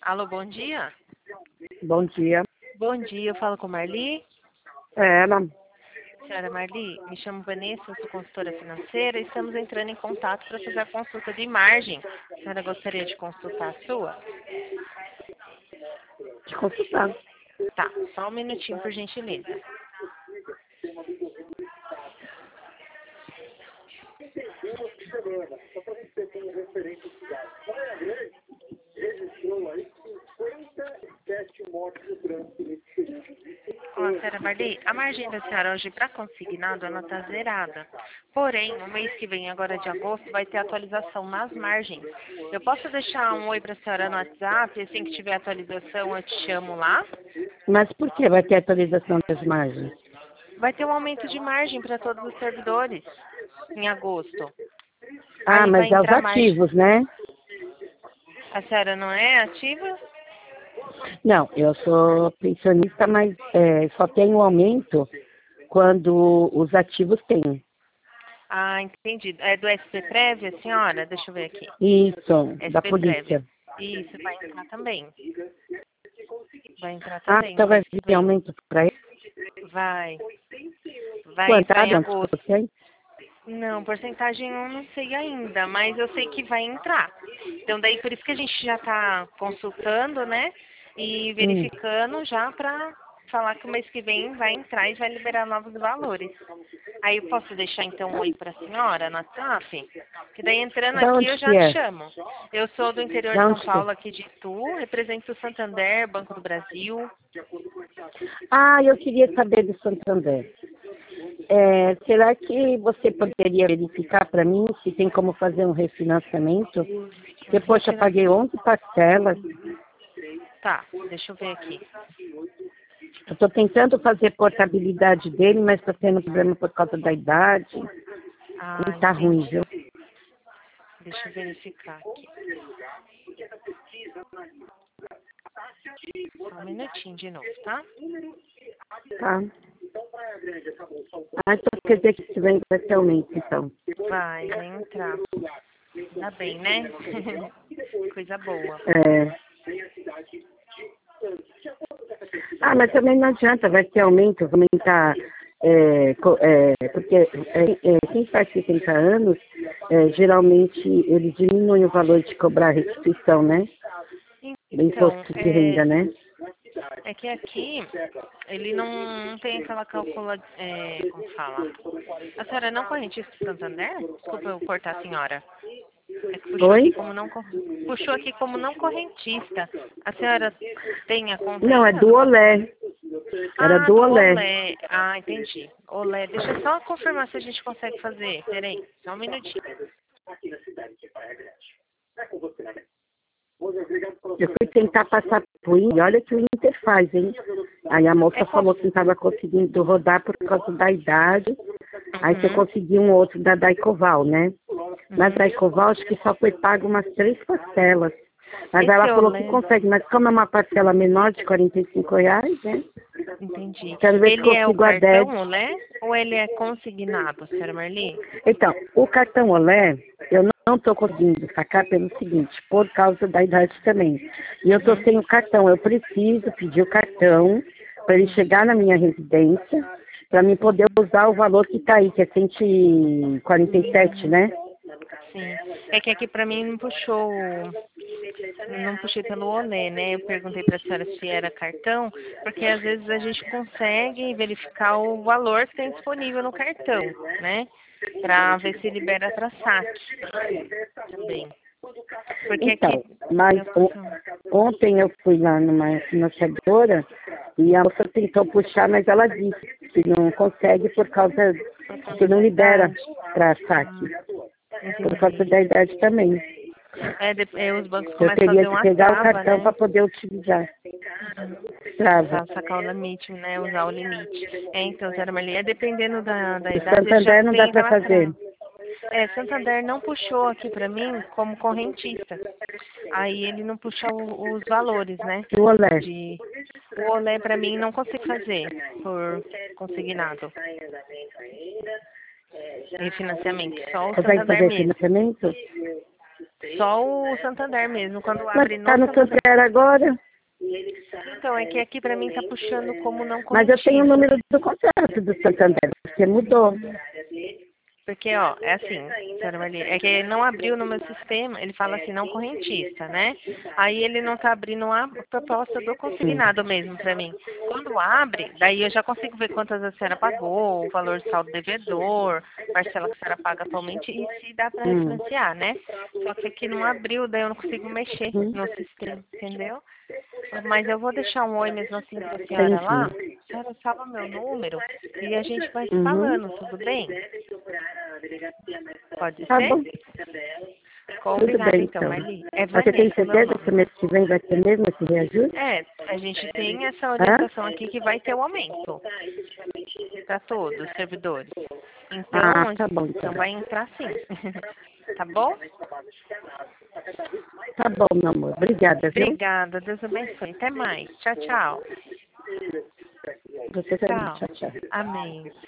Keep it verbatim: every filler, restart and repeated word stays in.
Alô, bom dia? Bom dia. Bom dia, eu falo com Marli. É, ela. Senhora Marli, me chamo Vanessa, eu sou consultora financeira e estamos entrando em contato para fazer a consulta de margem. A senhora gostaria de consultar a sua? Te consultar. Tá, só um minutinho, por gentileza. Ó, senhora Marli, a margem da senhora hoje para consignado ela está zerada. Porém, no mês que vem, agora de agosto, vai ter atualização nas margens. Eu posso deixar um oi para a senhora no WhatsApp, assim que tiver atualização eu te chamo lá? Mas por que vai ter atualização das margens? Vai ter um aumento de margem para todos os servidores em agosto. Ah, Aí vai mas é os entrar margem. ativos, né? A senhora não é ativa? Não, eu sou pensionista, mas é, só tem um aumento quando os ativos têm. Ah, entendi. É do S P Prev, a senhora? Deixa eu ver aqui. Isso, da S P Prev. polícia. Isso, vai entrar também. Vai entrar Ah, também então no vai mês que vir vem. aumento para ele? Vai. Vai Quanto? entrar em Sabe agosto. onde você? Não, porcentagem eu não sei ainda, mas eu sei que vai entrar. Então daí por isso que a gente já está consultando, né? E Hum. verificando já para falar que o mês que vem vai entrar e vai liberar novos valores. Aí eu posso deixar então um oi para a senhora no WhatsApp? Que daí entrando Da aqui onde eu que já te é? chamo. Eu sou do interior de Da São onde que é? Paulo, aqui de Itu, represento o Santander, Banco do Brasil. Ah, eu queria saber do Santander. É, será que você poderia verificar para mim se tem como fazer um refinanciamento? Porque, poxa, eu paguei onze parcelas. Tá, deixa eu ver aqui. Eu estou tentando fazer portabilidade dele, mas estou tendo problema por causa da idade. Ah, E tá ruim, entendi. viu? Deixa eu verificar aqui. Só um minutinho de novo, tá? Tá. Ah, então quer dizer que esse vem vai ter aumento, então. Vai, vai entrar. Ainda bem, né? Coisa boa. É. Ah, mas também não adianta, vai ter aumento, vai aumentar. É, co- é, porque é, é, quem faz sessenta anos, é, geralmente eles diminuem o valor de cobrar a restituição, né? Do Então, imposto de renda, é, né? é que aqui ele não, não tem aquela calcula... É, como fala? A senhora é não correntista do Santander? Desculpa eu cortar a senhora. É que puxou aqui Oi? como não, cor- puxou aqui como não correntista. A senhora tem a conta Não, é ainda do no banco? Olé. Era Ah, do do Olé. Olé. Ah, entendi. Olé. Deixa eu só confirmar se a gente consegue fazer. Peraí, só um minutinho. Eu fui tentar passar pro Inter, e olha que o Inter faz, hein? Aí a moça É com... falou que não estava conseguindo rodar por causa da idade. Aí você Uhum, conseguiu um outro da Daicoval, né? Mas uhum. Daicoval acho que só foi pago umas três parcelas. Mas Esse ela falou que Olé, consegue, mas como é uma parcela menor de quarenta e cinco reais, né? entendi. Quero ver se Ele é o consigo a dez. cartão Olé ou ele é consignado, senhora Marli? Então, o cartão Olé, eu não estou conseguindo sacar pelo seguinte, por causa da idade também. E eu estou Uhum, sem o cartão, eu preciso pedir o cartão para ele uhum, chegar na minha residência, para mim poder uhum. usar o valor que está aí, que é cento e quarenta e sete, Hum, né? sim. É que aqui pra mim não puxou, não puxei pelo Olé, né? Eu perguntei pra senhora se era cartão, porque às vezes a gente consegue verificar o valor que tem disponível no cartão, né? Pra ver se libera pra saque também. Porque aqui Então, mas eu o- faço. ontem eu fui lá numa financiadora e a moça tentou puxar, mas ela disse que não consegue por causa Por que conta não da libera idade. para Ah, saque, por causa entendi. da idade também. É, de- é, os bancos Eu começam a teria fazer que uma pegar o trava, cartão né? para poder utilizar. Uhum. Trava. Para sacar o limite, né? Usar o limite. É, então, Zé Marli, dependendo da, da O idade, ele já Santander não dá tem para aquela fazer. trava. É, Santander não puxou aqui para mim como correntista. Aí ele não puxa o- os valores, né? O Olé. De, o Olé para mim não consigo fazer por consignado. Em financiamento, só o Consegue Santander fazer mesmo. financiamento? Só o Santander mesmo, quando Mas abre está no no Santander. Santander agora? Então, é que aqui para mim está puxando como não Mas eu tenho o correntista. número do contrato do Santander, porque mudou. Porque, ó, é assim, senhora Marli, é que ele não abriu no meu sistema, ele fala assim, não correntista, né? Aí ele não tá abrindo a proposta do Hum. consignado mesmo para mim. Quando abre, daí eu já consigo ver quantas a senhora pagou, o valor de saldo devedor, parcela que a senhora paga atualmente e se dá para Hum. refinanciar, né? Só que aqui não abriu, daí eu não consigo mexer Hum. no sistema, entendeu? Mas eu vou deixar um oi mesmo assim para a senhora lá. Entendi. A senhora salva meu número e a gente vai se Uhum. falando, tudo bem? Pode Tá ser? bom. Tudo Combinado bem, então, então. Marli. É Você tem Vanessa, meu certeza que o nome. mês que vem vai ter mesmo esse reajuste? É, a gente tem essa Hã? orientação aqui que vai ter o aumento para todos os servidores. Ah, Então, tá bom, então então. vai entrar sim. Tá bom? Tá bom, meu amor. Obrigada, viu? Obrigada, Deus abençoe. Até mais. Tchau, tchau. Você também. Tchau. Tchau, tchau. Amém.